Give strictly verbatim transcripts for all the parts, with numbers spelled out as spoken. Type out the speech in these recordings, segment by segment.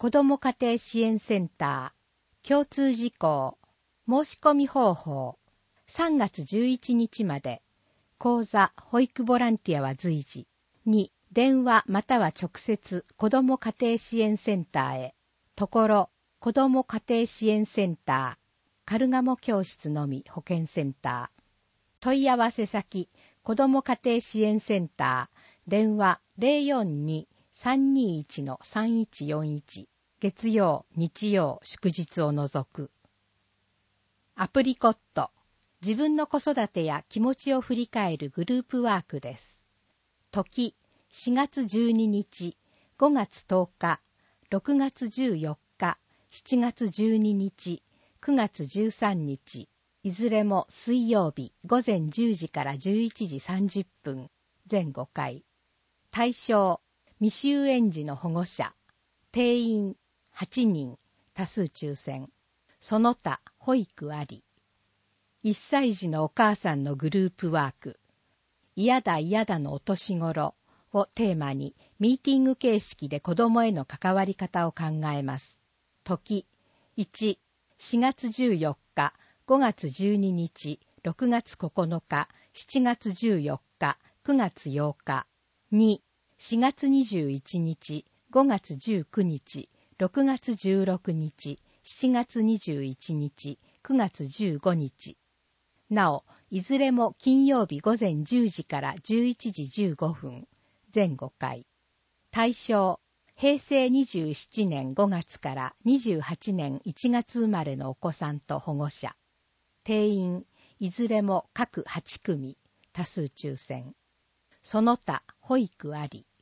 子ども家庭支援センター共通事項申し込み方法さんがつじゅういちにちまで講座保育ボランティアは随時に電話または直接子ども家庭支援センターへところ子ども家庭支援センターカルガモ教室のみ保健センター問い合わせ先子ども家庭支援センター電話 ゼロよんに さんにいち さんいちよんいち 月曜日曜祝日を除くアプリコット自分の子育てや気持ちを振り返るグループワークです。時しがつじゅうににちごがつとおかろくがつじゅうよっかしちがつじゅうににちくがつじゅうさんにちいずれも水曜日ごぜんじゅうじからじゅういちじさんじゅっぷん全ごかい対象未就園児の保護者定員はちにん多数抽選その他保育ありいっさい児のお母さんのグループワーク嫌だ嫌だのお年頃をテーマにミーティング形式で子どもへの関わり方を考えます。時いち、しがつじゅうよっかごがつじゅうににちろくがつここのかしちがつじゅうよっかくがつようかに、しがつにじゅういちにちごがつじゅうくにちろくがつじゅうろくにちしちがつにじゅういちにちくがつじゅうごにちなおいずれも金曜日ごぜんじゅうじからじゅういちじじゅうごふん全ごかい対象へいせいにじゅうななねんごがつからにじゅうはちねんいちがつ生まれのお子さんと保護者定員いずれも各はちくみ多数抽選その他保育あり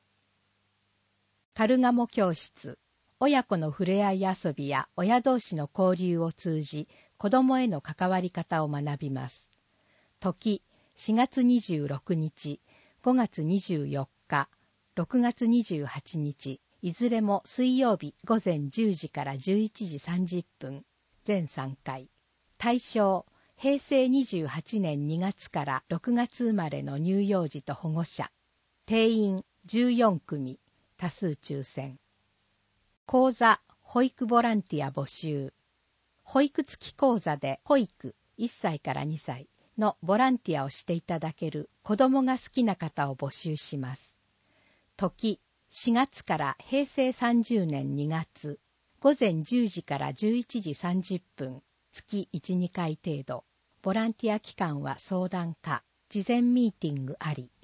カルガモ教室親子の触れ合い遊びや親同士の交流を通じ子どもへの関わり方を学びます。時しがつにじゅうろくにちごがつにじゅうよっかろくがつにじゅうはちにちいずれも水曜日ごぜんじゅうじからじゅういちじさんじゅっぷん全さんかい対象へいせいにじゅうはちねんにがつからろくがつ生まれの乳幼児と保護者定員じゅうよんくみ多数抽選講座保育ボランティア募集保育付き講座で保育いっさいからにさいのボランティアをしていただける子どもが好きな方を募集します。時しがつからへいせいさんじゅうねんにがつごぜんじゅうじからじゅういちじさんじゅっぷん月いち、にかい程度ボランティア期間は相談か事前ミーティングあり